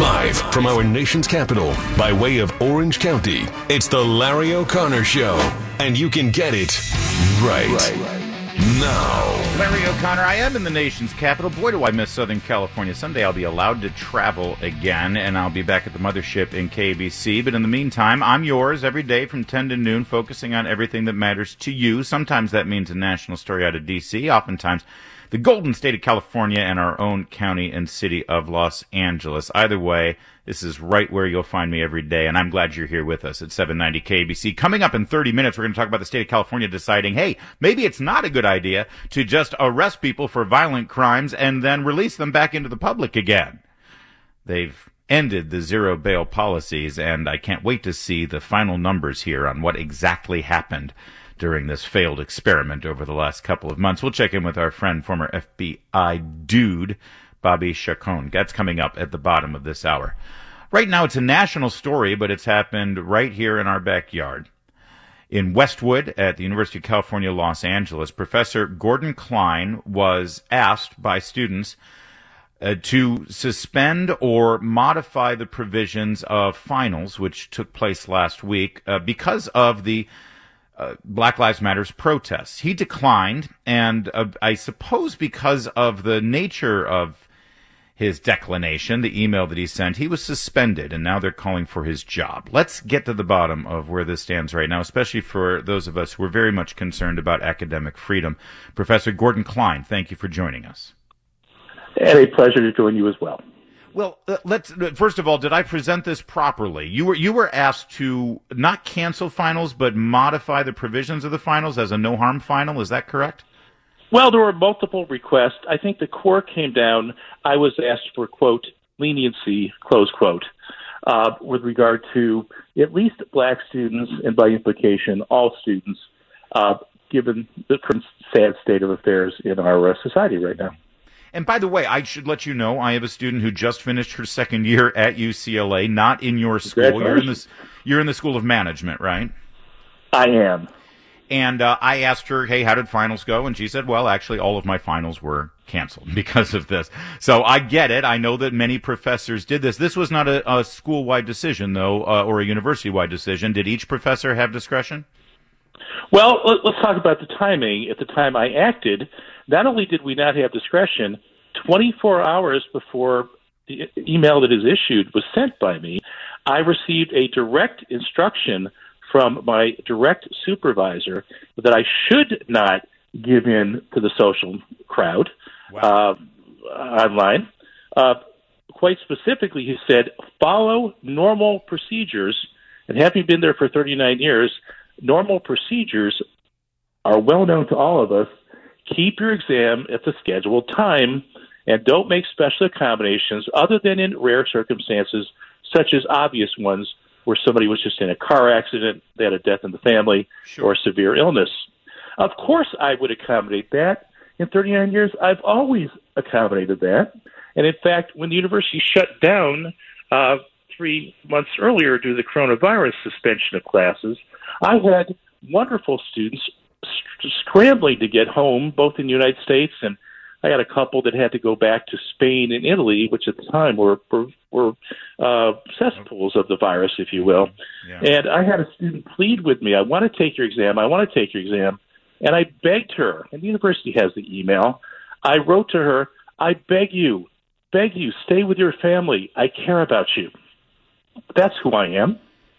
Live from our nation's capital, by way of Orange County, it's the Larry O'Connor Show. And you can get it right now. Larry O'Connor, I am in the nation's capital. Boy, do I miss Southern California. Someday I'll be allowed to travel again, and I'll be back at the mothership in KBC. But in the meantime, I'm yours every day from 10 to noon, focusing on everything that matters to you. Sometimes that means a national story out of D.C., oftentimes the golden state of California and our own county and city of Los Angeles. Either way, this is right where you'll find me every day, and I'm glad you're here with us at 790 KBC. Coming up in 30 minutes, we're going to talk about the state of California deciding, hey, maybe it's not a good idea to just arrest people for violent crimes and then release them back into the public again. They've ended the zero bail policies, and I can't wait to see the final numbers here on what exactly happened during this failed experiment over the last couple of months. We'll check in with our friend, former FBI dude, Bobby Chacon. That's coming up at the bottom of this hour. Right now, it's a national story, but it's happened right here in our backyard. In Westwood at the University of California, Los Angeles, Professor Gordon Klein was asked by students to suspend or modify the provisions of finals, which took place last week, because of the Black Lives Matter's protests. He declined, and I suppose because of the nature of his declination, the email that he sent, he was suspended, and now they're calling for his job. Let's get to the bottom of where this stands right now, especially for those of us who are very much concerned about academic freedom. Professor Gordon Klein, thank you for joining us. And a pleasure to join you as well. Well, let's first of all, did I present this properly? You were asked to not cancel finals, but modify the provisions of the finals as a no-harm final. Is that correct? Well, there were multiple requests. I think the core came down. I was asked for, quote, leniency, close quote, with regard to at least black students, and by implication, all students, given the sad state of affairs in our society right now. And by the way, I should let you know, I have a student who just finished her second year at UCLA, not in your school. You're in the School of Management, right? I am. And I asked her, hey, how did finals go? And she said, well, actually, all of my finals were canceled because of this. So I get it. I know that many professors did this. This was not a school-wide decision, though, or a university-wide decision. Did each professor have discretion? Well, let's talk about the timing. At the time I acted, not only did we not have discretion, 24 hours before the email that is issued was sent by me, I received a direct instruction from my direct supervisor that I should not give in to the social crowd. Wow. Online. Quite specifically, he said, follow normal procedures. And having been there for 39 years, normal procedures are well known to all of us. Keep your exam at the scheduled time and don't make special accommodations other than in rare circumstances, such as obvious ones where somebody was just in a car accident, they had a death in the family, sure, or severe illness. Of course I would accommodate that. In 39 years, I've always accommodated that. And in fact, when the university shut down 3 months earlier due to the coronavirus suspension of classes, I had wonderful students scrambling to get home, both in the United States, and I had a couple that had to go back to Spain and Italy, which at the time were cesspools of the virus, if you will. Yeah. And I had a student plead with me, I want to take your exam, I want to take your exam. And I begged her, and the university has the email, I wrote to her, I beg you, stay with your family. I care about you. That's who I am.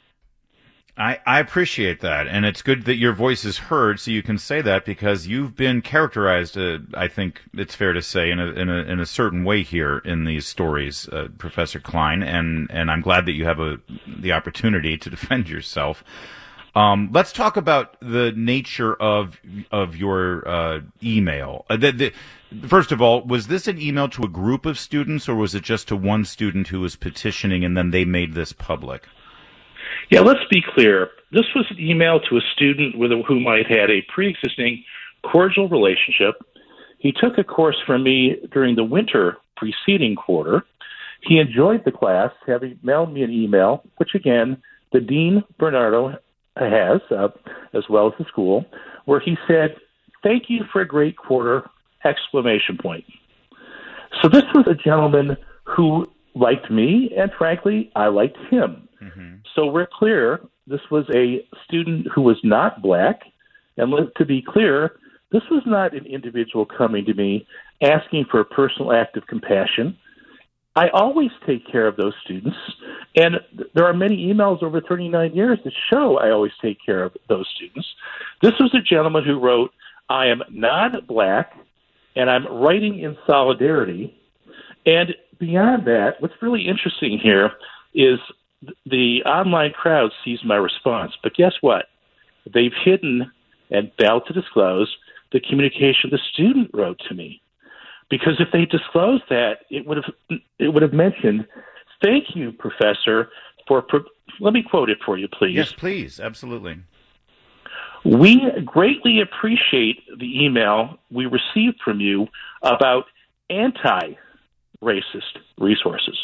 I appreciate that, and it's good that your voice is heard, so you can say that, because you've been characterized, I think it's fair to say, in a certain way here in these stories, Professor Klein, and I'm glad that you have the opportunity to defend yourself. Let's talk about the nature of your email. First of all, was this an email to a group of students, or was it just to one student who was petitioning, and then they made this public? Yeah, let's be clear. This was an email to a student with whom I had a pre-existing cordial relationship. He took a course from me during the winter preceding quarter. He enjoyed the class, having mailed me an email, which again, the Dean Bernardo has, as well as the school, where he said, "Thank you for a great quarter!" So this was a gentleman who liked me, and frankly, I liked him. Mm-hmm. So we're clear, this was a student who was not black, and to be clear, this was not an individual coming to me asking for a personal act of compassion. I always take care of those students, and there are many emails over 39 years that show I always take care of those students. This was a gentleman who wrote, I am non-black, and I'm writing in solidarity. And beyond that, what's really interesting here is the online crowd sees my response. But guess what? They've hidden and failed to disclose the communication the student wrote to me. Because if they disclosed that, it would have mentioned, thank you, Professor, for let me quote it for you, please. Yes, please. Absolutely. We greatly appreciate the email we received from you about anti-racist resources.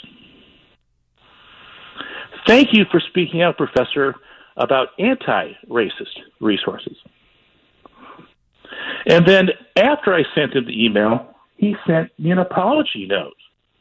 Thank you for speaking out, Professor, about anti-racist resources. And then after I sent him the email, he sent me an apology note.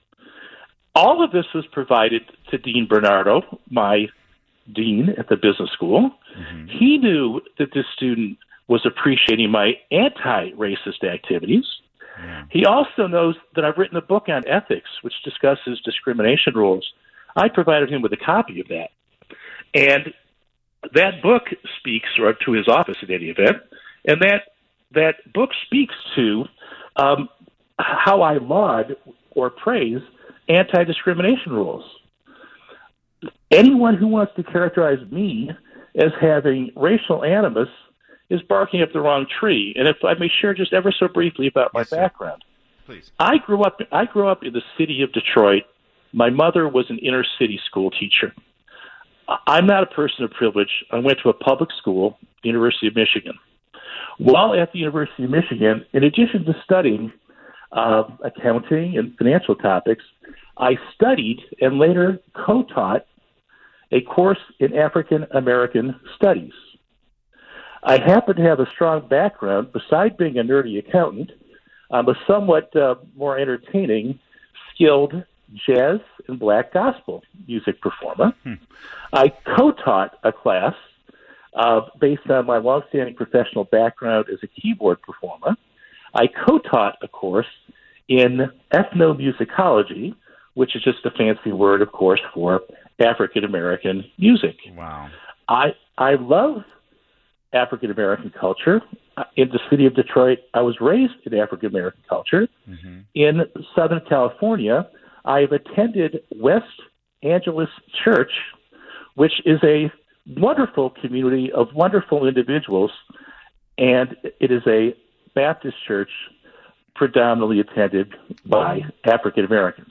All of this was provided to Dean Bernardo, my dean at the business school. Mm-hmm. He knew that this student was appreciating my anti-racist activities. Yeah. He also knows that I've written a book on ethics, which discusses discrimination rules. I provided him with a copy of that. And that book speaks, or to his office in any event, and that book speaks to how I laud or praise anti-discrimination rules. Anyone who wants to characterize me as having racial animus is barking up the wrong tree. And if I may share just ever so briefly about my background. Please. I grew up in the city of Detroit. My mother was an inner city school teacher. I'm not a person of privilege. I went to a public school, the University of Michigan. While at the University of Michigan, in addition to studying accounting and financial topics, I studied and later co-taught a course in African American studies. I happen to have a strong background. Besides being a nerdy accountant, I'm a somewhat more entertaining, skilled jazz and black gospel music performer. I co-taught a class based on my longstanding professional background as a keyboard performer. I co-taught a course in ethnomusicology, which is just a fancy word, of course, for African American music. Wow. I love African American culture. In the city of Detroit, I was raised in African American culture. Mm-hmm. In Southern California, I have attended West Angeles Church, which is a wonderful community of wonderful individuals, and it is a Baptist church predominantly attended by African Americans.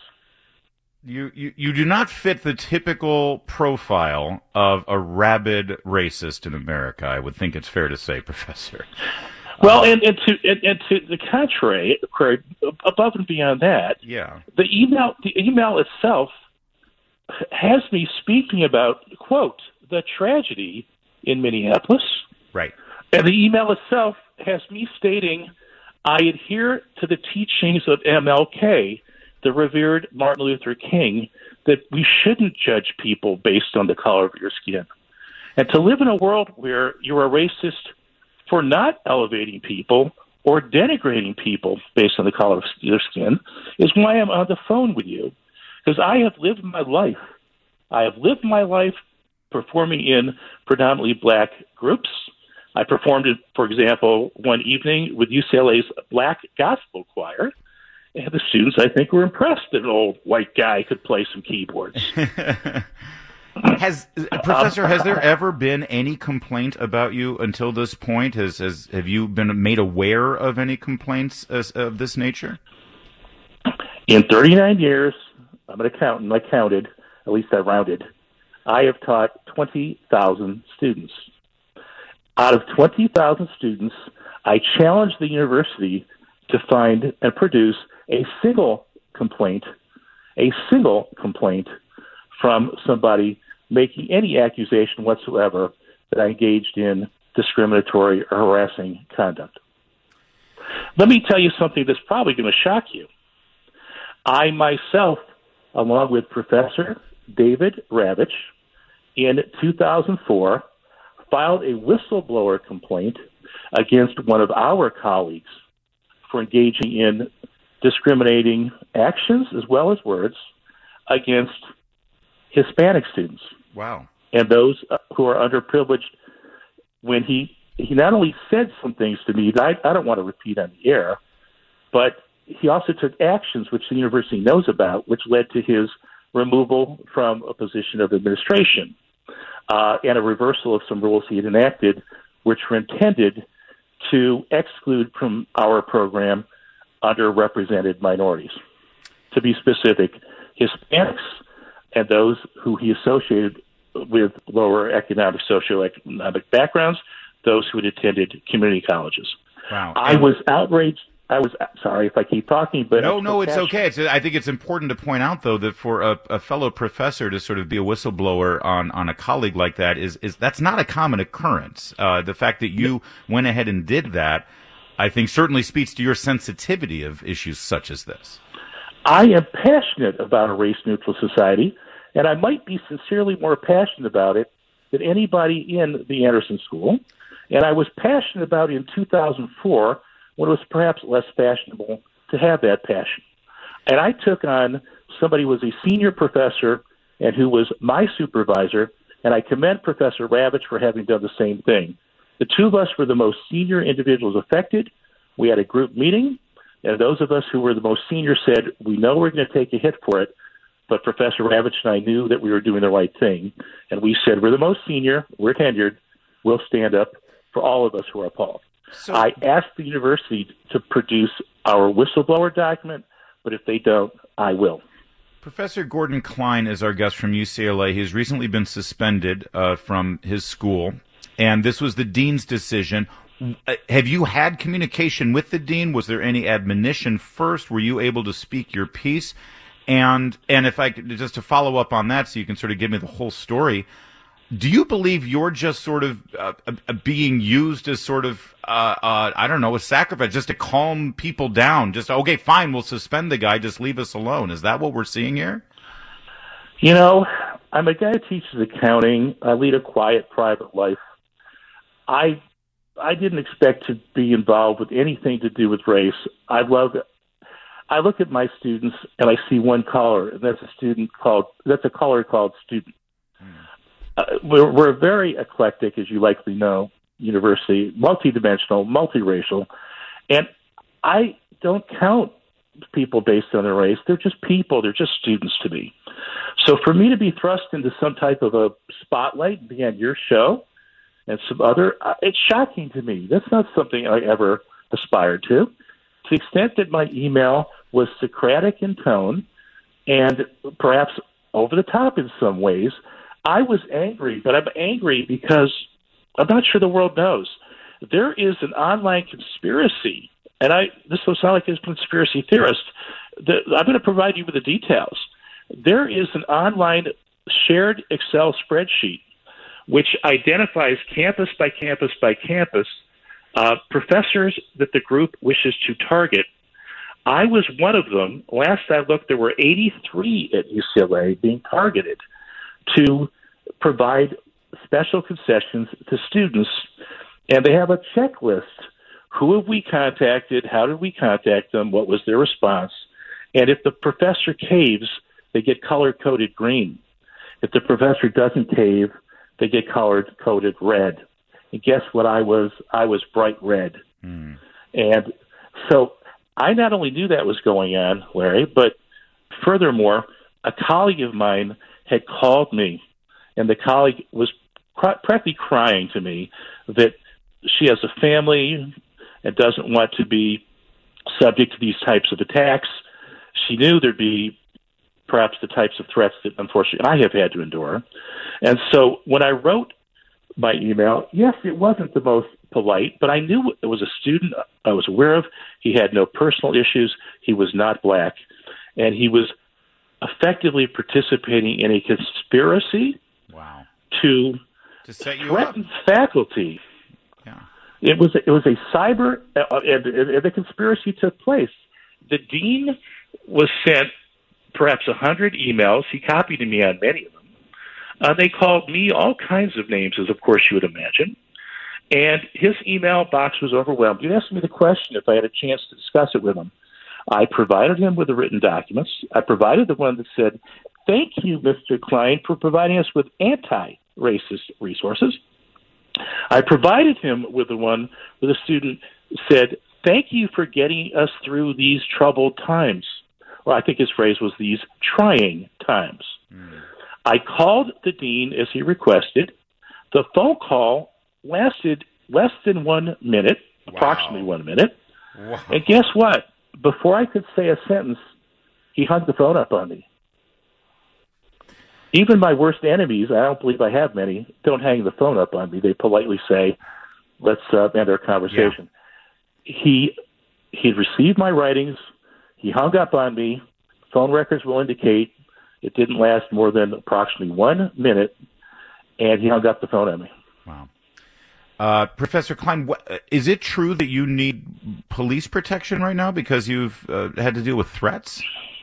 You do not fit the typical profile of a rabid racist in America. I would think it's fair to say, Professor. Well, and to the contrary, above and beyond that, yeah, the email itself has me speaking about, quote, the tragedy in Minneapolis. Right. And the email itself has me stating, I adhere to the teachings of MLK, the revered Martin Luther King, that we shouldn't judge people based on the color of your skin. And to live in a world where you're a racist for not elevating people or denigrating people based on the color of their skin is why I'm on the phone with you. Because I have lived my life. I have lived my life performing in predominantly black groups. I performed, for example, one evening with UCLA's Black Gospel Choir, and the students, I think, were impressed that an old white guy could play some keyboards. Professor, has there ever been any complaint about you until this point? Have you been made aware of any complaints of this nature? In 39 years, I'm an accountant. I counted, at least I rounded. I have taught 20,000 students. Out of 20,000 students, I challenged the university to find and produce a single complaint from somebody making any accusation whatsoever that I engaged in discriminatory or harassing conduct. Let me tell you something that's probably going to shock you. I myself along with Professor David Ravitch, in 2004, filed a whistleblower complaint against one of our colleagues for engaging in discriminating actions as well as words against Hispanic students. Wow. And those who are underprivileged. When he not only said some things to me that I don't want to repeat on the air, but he also took actions which the university knows about, which led to his removal from a position of administration and a reversal of some rules he had enacted, which were intended to exclude from our program underrepresented minorities. To be specific, Hispanics and those who he associated with lower economic, socioeconomic backgrounds, those who had attended community colleges. Wow. I was outraged. I was sorry if I keep talking, but no, it's okay. I think it's important to point out, though, that for a fellow professor to sort of be a whistleblower on a colleague like that is that's not a common occurrence. The fact that you went ahead and did that, I think, certainly speaks to your sensitivity of issues such as this. I am passionate about a race-neutral society, and I might be sincerely more passionate about it than anybody in the Anderson School. And I was passionate about it in 2004, when it was perhaps less fashionable to have that passion. And I took on somebody who was a senior professor and who was my supervisor, and I commend Professor Ravitch for having done the same thing. The two of us were the most senior individuals affected. We had a group meeting, and those of us who were the most senior said, we know we're going to take a hit for it, but Professor Ravitch and I knew that we were doing the right thing. And we said, we're the most senior, we're tenured, we'll stand up for all of us who are appalled. So, I asked the university to produce our whistleblower document, but if they don't, I will. Professor Gordon Klein is our guest from UCLA. He's recently been suspended from his school, and this was the dean's decision. Have you had communication with the dean? Was there any admonition first? Were you able to speak your piece? And if I could, just to follow up on that so you can sort of give me the whole story, do you believe you're just sort of being used as sort of, I don't know, a sacrifice, just to calm people down? Just, okay, fine, we'll suspend the guy, just leave us alone. Is that what we're seeing here? You know, I'm a guy who teaches accounting. I lead a quiet, private life. I didn't expect to be involved with anything to do with race. I look at my students and I see one color, and that's a color called student. We're very eclectic, as you likely know, university, multidimensional, multiracial, and I don't count people based on their race. They're just people. They're just students to me. So for me to be thrust into some type of a spotlight, be on your show and some other, it's shocking to me. That's not something I ever aspired to. To the extent that my email was Socratic in tone and perhaps over the top in some ways, I was angry, but I'm angry because I'm not sure the world knows. There is an online conspiracy, and this will sound like a conspiracy theorist. I'm going to provide you with the details. There is an online shared Excel spreadsheet which identifies campus by campus by campus professors that the group wishes to target. I was one of them. Last I looked, there were 83 at UCLA being targeted to provide special concessions to students, and they have a checklist. Who have we contacted? How did we contact them? What was their response? And if the professor caves, they get color-coded green. If the professor doesn't cave, they get color-coded red. And guess what I was? I was bright red. And so I not only knew that was going on, Larry, but furthermore, a colleague of mine had called me, and the colleague was practically crying to me that she has a family and doesn't want to be subject to these types of attacks. She knew there'd be perhaps the types of threats that, unfortunately, I have had to endure. And so when I wrote my email, yes, it wasn't the most polite, but I knew it was a student I was aware of. He had no personal issues. He was not black. And he was effectively participating in a conspiracy to set you threaten up. Faculty. Yeah. It was a cyber, and the conspiracy took place. The dean was sent perhaps 100 emails. He copied me on many of them. They called me all kinds of names, as of course you would imagine. And his email box was overwhelmed. He asked me the question if I had a chance to discuss it with him. I provided him with the written documents. I provided the one that said, "Thank you, Mr. Klein, for providing us with anti-racist resources." I provided him with the one where the student said, "Thank you for getting us through these troubled times." Or I think his phrase was these trying times. I called the dean as he requested. The phone call lasted less than 1 minute, approximately 1 minute. Wow. And guess what? Before I could say a sentence, he hung the phone up on me. Even my worst enemies, I don't believe I have many, don't hang the phone up on me. They politely say, "Let's end our conversation." Yeah. He received my writings. He hung up on me. Phone records will indicate it didn't last more than approximately 1 minute, and he hung up the phone on me. Wow. Professor Klein, is it true that you need police protection right now because you've had to deal with threats?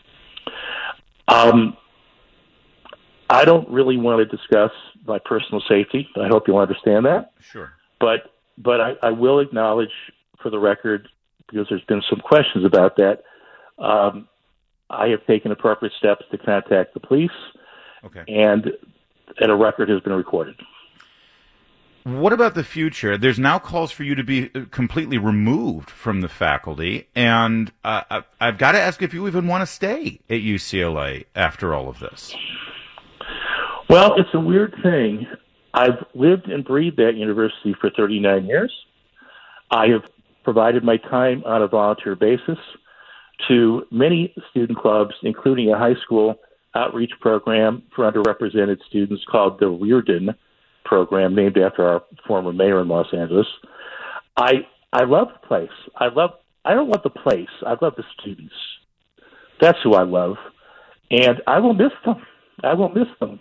I don't really want to discuss my personal safety. I hope you'll understand that. Sure. But I will acknowledge for the record, because there's been some questions about that, I have taken appropriate steps to contact the police, and a record has been recorded. What about the future? There's now calls for you to be completely removed from the faculty, and I've got to ask if you even want to stay at UCLA after all of this. Well, it's a weird thing. I've lived and breathed that university for 39 years. I have provided my time on a volunteer basis to many student clubs, including a high school outreach program for underrepresented students called the Reardon program, named after our former mayor in Los Angeles. I love the place. I don't love the place. I love the students. That's who I love. And I will miss them. I will miss them.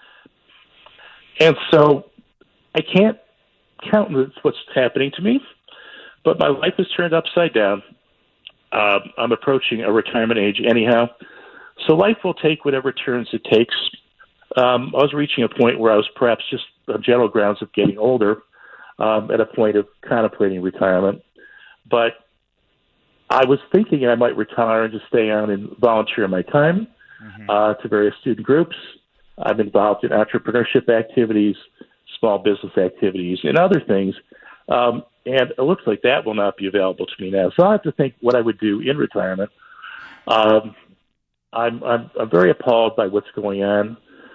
And so I can't countenance what's happening to me, but my life is turned upside down. I'm approaching a retirement age anyhow, so life will take whatever turns it takes. I was reaching a point where I was perhaps just on general grounds of getting older, at a point of contemplating retirement. But I was thinking I might retire and just stay on and volunteer my time to various student groups. I'm involved in entrepreneurship activities, small business activities, and other things. And it looks like that will not be available to me now. So I have to think what I would do in retirement. I'm very appalled by what's going on.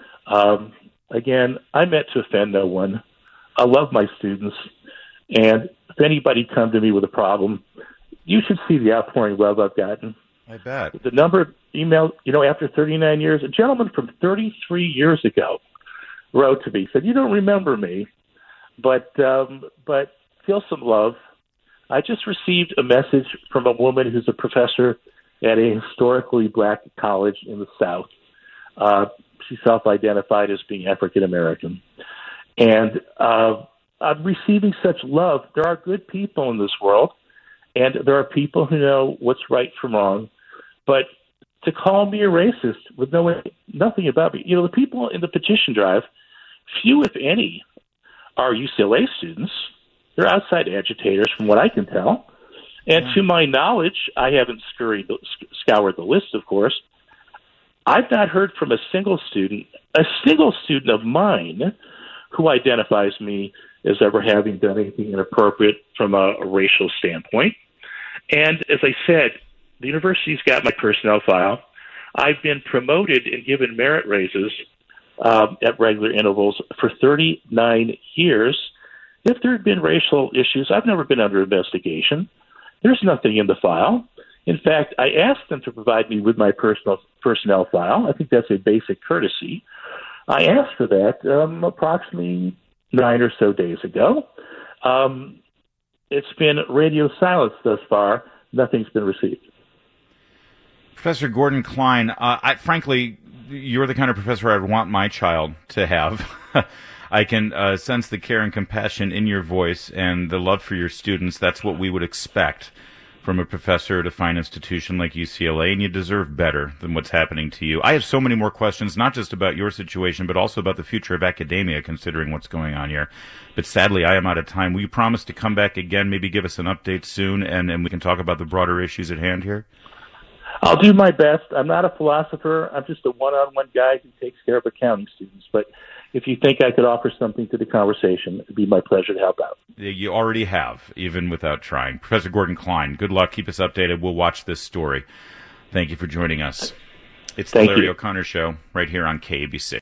Again, I meant to offend no one. I love my students. And if anybody come to me with a problem, you should see the outpouring love I've gotten. I bet. The number of emails, after 39 years, a gentleman from 33 years ago wrote to me, said, "You don't remember me, but feel some love." I just received a message from a woman who's a professor at a historically black college in the South. She self-identified as being African American. And I'm receiving such love. There are good people in this world, and there are people who know what's right from wrong. But to call me a racist with nothing about me, the people in the petition drive, few, if any, are UCLA students. They're outside agitators, from what I can tell. And to my knowledge, I haven't scoured the list, of course. I've not heard from a single student of mine who identifies me as ever having done anything inappropriate from a racial standpoint. And as I said, the university's got my personnel file. I've been promoted and given merit raises at regular intervals for 39 years. If there had been racial issues, I've never been under investigation. There's nothing in the file. In fact, I asked them to provide me with my personnel file. I think that's a basic courtesy. I asked for that approximately 9 or so days ago. It's been radio silence thus far. Nothing's been received. Professor Gordon Klein, frankly, you're the kind of professor I'd want my child to have. I can sense the care and compassion in your voice and the love for your students. That's what we would expect from a professor at a fine institution like UCLA, and you deserve better than what's happening to you. I have so many more questions, not just about your situation, but also about the future of academia, considering what's going on here. But sadly, I am out of time. Will you promise to come back again, maybe give us an update soon, and we can talk about the broader issues at hand here? I'll do my best. I'm not a philosopher. I'm just a one-on-one guy who takes care of accounting students. But if you think I could offer something to the conversation, it'd be my pleasure to help out. You already have, even without trying. Professor Gordon Klein, good luck. Keep us updated. We'll watch this story. Thank you for joining us. It's the Larry O'Connor Show right here on KABC.